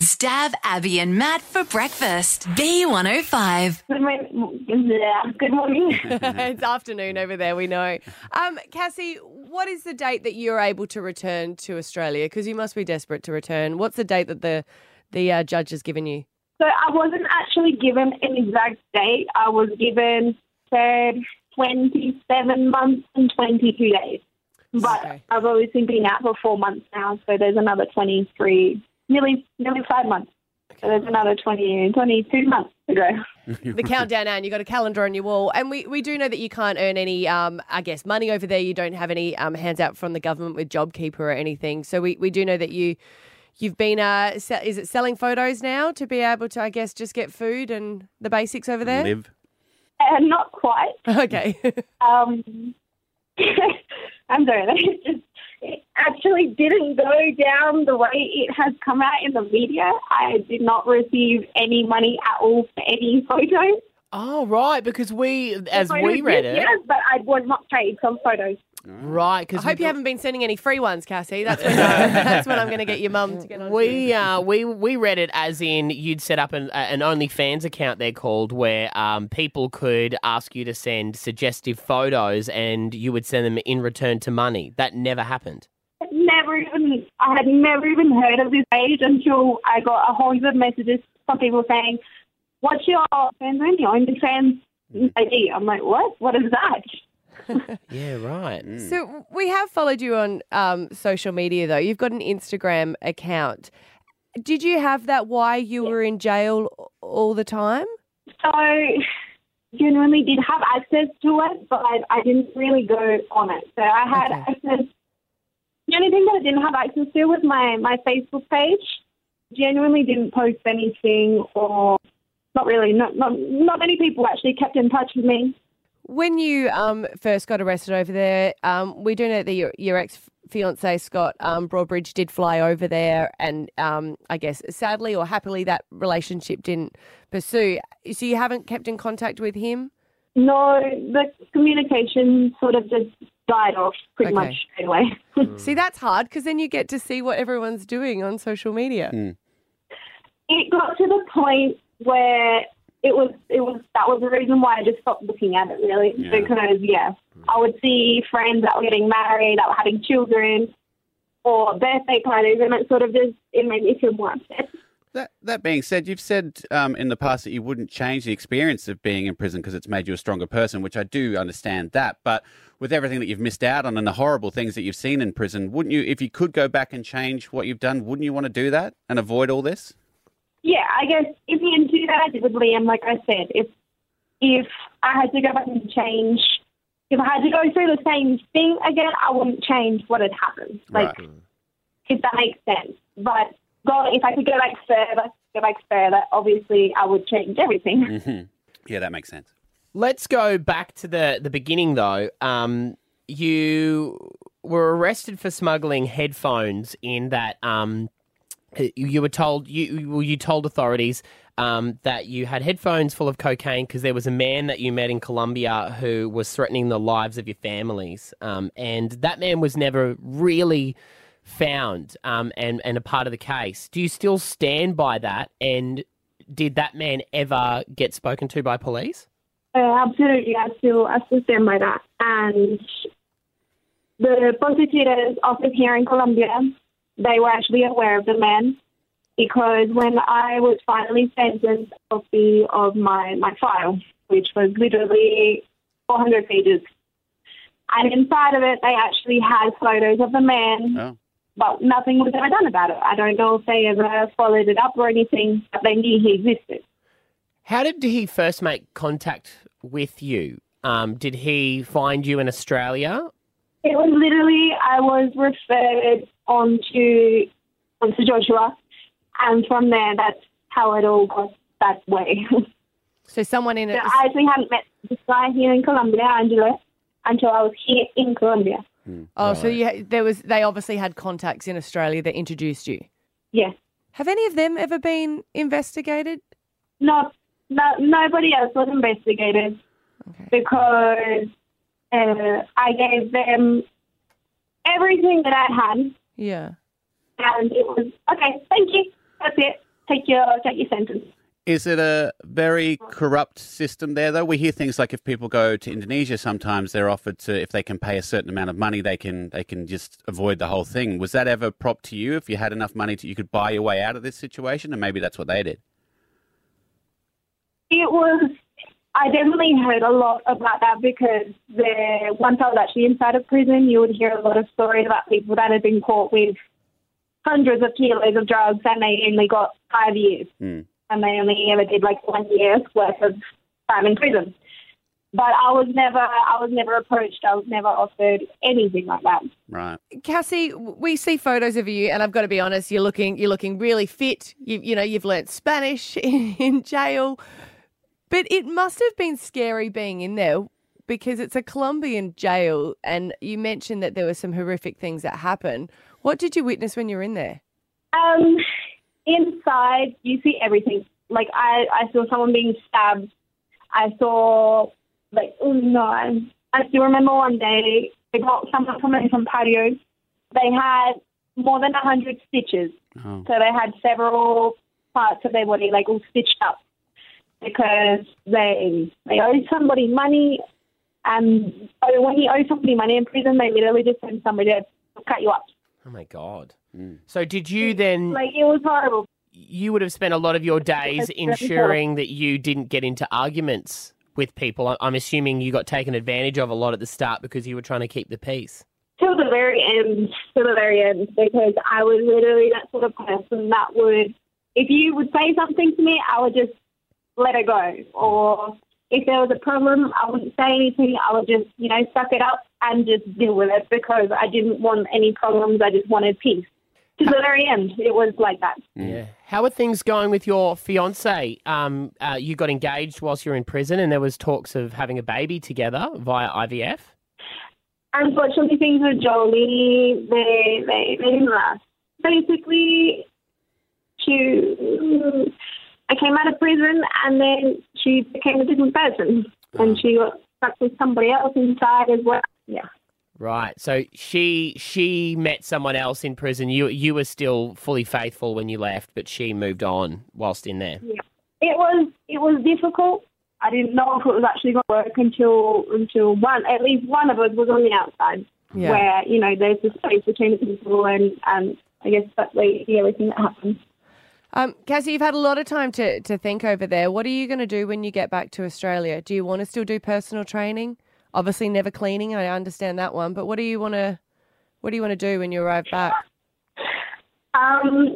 Stab Abby and Matt for breakfast. B105. Good morning. It's afternoon over there, we know. Cassie, what is the date that you're able to return to Australia? Because you must be desperate to return. What's the date that the judge has given you? So I wasn't actually given an exact date. I was given, said, 27 months and 22 days. But Okay. I've obviously been out for 4 months now, so there's another 23, nearly 5 months. So there's another 22 months to go. The countdown, and you've got a calendar on your wall. And we do know that you can't earn any, money over there. You don't have any hands out from the government with JobKeeper or anything. So we do know that you've been, is it selling photos now to be able to, I guess, just get food and the basics over there? Live. Not quite. Okay. I'm sorry. It actually didn't go down the way it has come out in the media. I did not receive any money at all for any photos. Oh, right, because we read it. Yes, but I was not paid some photos. Right, I because hope you haven't been sending any free ones, Cassie. That's when I'm going to get your mum to get on. we read it as in you'd set up an OnlyFans account, they're called, where people could ask you to send suggestive photos and you would send them in return to money. That never happened. I had never even heard of this page until I got a whole heap of messages from people saying, "What's your fans only OnlyFans ID?" I'm like, "What? What is that?" Yeah, right. So we have followed you on social media, though. You've got an Instagram account. Did you have that while you were in jail all the time? So, genuinely did have access to it, but I didn't really go on it. So I had access. The only thing that I didn't have access to was my Facebook page. Genuinely didn't post anything, or not really. Not many people actually kept in touch with me. When you first got arrested over there, we do know that your ex-fiancé, Scott Broadbridge, did fly over there and I guess sadly or happily that relationship didn't pursue. So you haven't kept in contact with him? No, the communication sort of just died off pretty much straight away. See, that's hard because then you get to see what everyone's doing on social media. It got to the point where it was that was the reason why I just stopped looking at it, really. Yeah. Because, I would see friends that were getting married, that were having children, or birthday parties, and it made me feel more upset. That being said, you've said in the past that you wouldn't change the experience of being in prison because it's made you a stronger person, which I do understand that. But with everything that you've missed out on and the horrible things that you've seen in prison, wouldn't you, if you could go back and change what you've done, wouldn't you want to do that and avoid all this? Yeah, I guess if you can do that, I did with Liam, like I said. If I had to go back and change, if I had to go through the same thing again, I wouldn't change what had happened. Like, if that makes sense. But if I could go back further, obviously I would change everything. Mm-hmm. Yeah, that makes sense. Let's go back to the beginning, though. You were arrested for smuggling headphones in that you were told you told authorities that you had headphones full of cocaine because there was a man that you met in Colombia who was threatening the lives of your families, and that man was never really found and a part of the case. Do you still stand by that? And did that man ever get spoken to by police? Absolutely, I still stand by that. And the prosecutor's office here in Colombia, they were actually aware of the man because when I was finally sentenced, a copy of my file, which was literally 400 pages, and inside of it, they actually had photos of the man, but nothing was ever done about it. I don't know if they ever followed it up or anything, but they knew he existed. How did he first make contact with you? Did he find you in Australia? It was literally, I was referred onto Joshua, and from there, that's how it all got that way. So someone in it. So I actually hadn't met this guy here in Colombia, Angelo, until I was here in Colombia. Oh, so they obviously had contacts in Australia that introduced you. Yes. Have any of them ever been investigated? No, nobody else was investigated because I gave them everything that I had. Yeah. And it was, okay, thank you, that's it. take your sentence. Is it a very corrupt system there, though? We hear things like if people go to Indonesia, sometimes they're offered to, if they can pay a certain amount of money, they can just avoid the whole thing. Was that ever prop to you? If you had enough money, you could buy your way out of this situation, and maybe that's what they did. It was. I definitely heard a lot about that because once I was actually inside of prison, you would hear a lot of stories about people that had been caught with hundreds of kilos of drugs and they only got 5 years. And they only ever did like 1 year's worth of time in prison. But I was never approached. I was never offered anything like that. Right. Cassie, we see photos of you, and I've got to be honest, you're looking really fit. You've learnt Spanish in jail, but it must have been scary being in there because it's a Colombian jail, and you mentioned that there were some horrific things that happened. What did you witness when you were in there? Inside, you see everything. Like, I saw someone being stabbed. I saw, like, oh, no. I still remember one day, they got someone coming from patios. They had more than 100 stitches. Oh. So they had several parts of their body, like, all stitched up because they owed somebody money. And when you owe somebody money in prison, they literally just send somebody to cut you up. Oh, my God. So did you then... Like, it was horrible. You would have spent a lot of your days ensuring that you didn't get into arguments with people. I'm assuming you got taken advantage of a lot at the start because you were trying to keep the peace. Till the very end, because I was literally that sort of person that would, if you would say something to me, I would just let it go. Or if there was a problem, I wouldn't say anything. I would just, suck it up and just deal with it because I didn't want any problems. I just wanted peace. To the very end, it was like that. Yeah. How are things going with your fiancé? You got engaged whilst you were in prison and there was talks of having a baby together via IVF? Unfortunately, things with Jolie, they didn't last. Basically, I came out of prison and then she became a different person. And she got stuck with somebody else inside as well. Yeah. Right. So she met someone else in prison. You were still fully faithful when you left, but she moved on whilst in there. Yeah. It was difficult. I didn't know if it was actually going to work until at least one of us was on the outside, where there's a space between the people, and I guess that's everything that happens. Cassie, you've had a lot of time to think over there. What are you going to do when you get back to Australia? Do you want to still do personal training? Obviously, never cleaning. I understand that one. But what do you want to do when you arrive back? Honestly,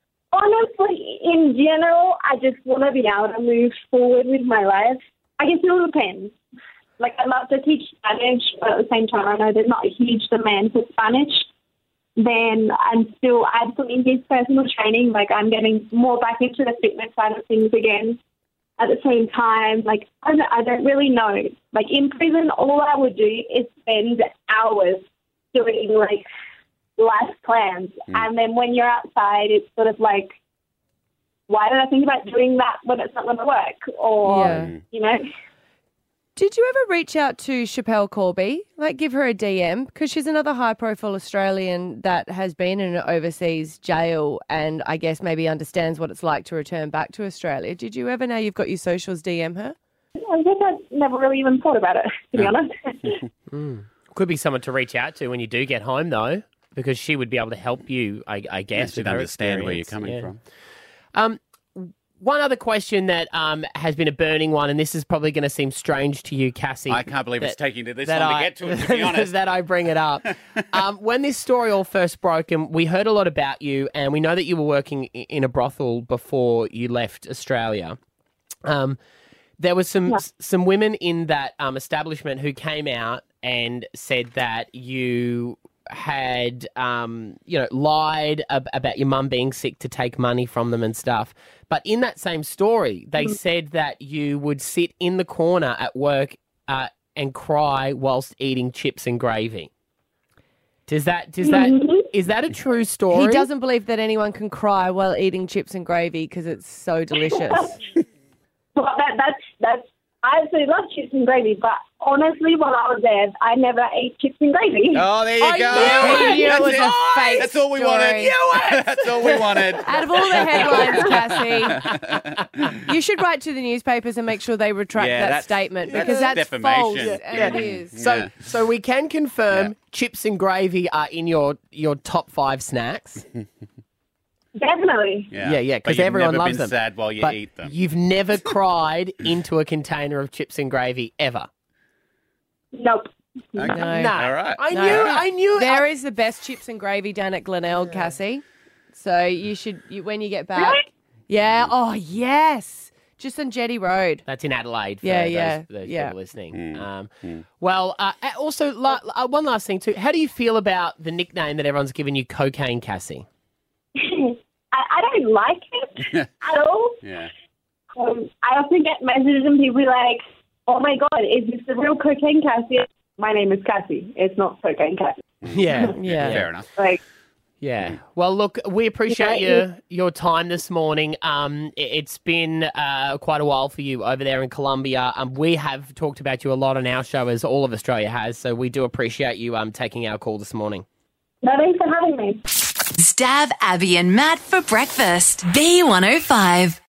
in general, I just want to be able to move forward with my life. I guess it all depends. Like, I'd love to teach Spanish, but at the same time, I know there's not a huge demand for Spanish. Then I'm still putting his personal training. Like, I'm getting more back into the fitness side of things again. At the same time, like, I don't really know. Like, in prison, all I would do is spend hours doing, like, life plans. And then when you're outside, it's sort of like, why did I think about doing that when it's not going to work? Or, Did you ever reach out to Schapelle Corby, like give her a DM? Because she's another high-profile Australian that has been in an overseas jail and I guess maybe understands what it's like to return back to Australia. Did you ever, now you've got your socials, DM her? I guess I never really even thought about it, to be honest. Could be someone to reach out to when you do get home, though, because she would be able to help you, I guess. She'd understand where you're coming from. One other question that has been a burning one, and this is probably going to seem strange to you, Cassie. I can't believe it's taking this long to get to it, to be honest. That I bring it up. When this story all first broke, and we heard a lot about you, and we know that you were working in a brothel before you left Australia. There was some women in that establishment who came out and said that you had lied about your mum being sick to take money from them and stuff. But in that same story, they said that you would sit in the corner at work and cry whilst eating chips and gravy. Is that a true story? He doesn't believe that anyone can cry while eating chips and gravy because it's so delicious. Well, that's I absolutely love chips and gravy, but honestly, while I was there, I never ate chips and gravy. Oh, there you I go. knew it was a fake That's all we story. wanted. That's all we wanted. Out of all the headlines, Cassie, you should write to the newspapers and make sure they retract Yeah, that that's- statement that's because that's defamation. false, Yeah. and it is. So we can confirm Yeah. chips and gravy are in your top 5 snacks. Definitely. Yeah, But because you've everyone never loves been them. sad while you But eat them. you've never cried into a container of chips and gravy ever. Nope. No. No, All right. I knew. There is the best chips and gravy down at Glenelg, Cassie. So you should, when you get back. Really? Yeah. Oh, yes. Just on Jetty Road. That's in Adelaide for Yeah, those yeah. people listening. Well, also, one last thing too. How do you feel about the nickname that everyone's given you, Cocaine Cassie? I don't like it at all. Yeah. I often get messages and people be like, oh my God, is this the real Cocaine Cassie? My name is Cassie. It's not Cocaine Cassie. Yeah, Yeah. Fair enough. Like, Yeah. Well, look, we appreciate your time this morning. It's been quite a while for you over there in Colombia. We have talked about you a lot on our show, as all of Australia has. So we do appreciate you taking our call this morning. no, thanks for having me. Stab Abby and Matt for breakfast. B105.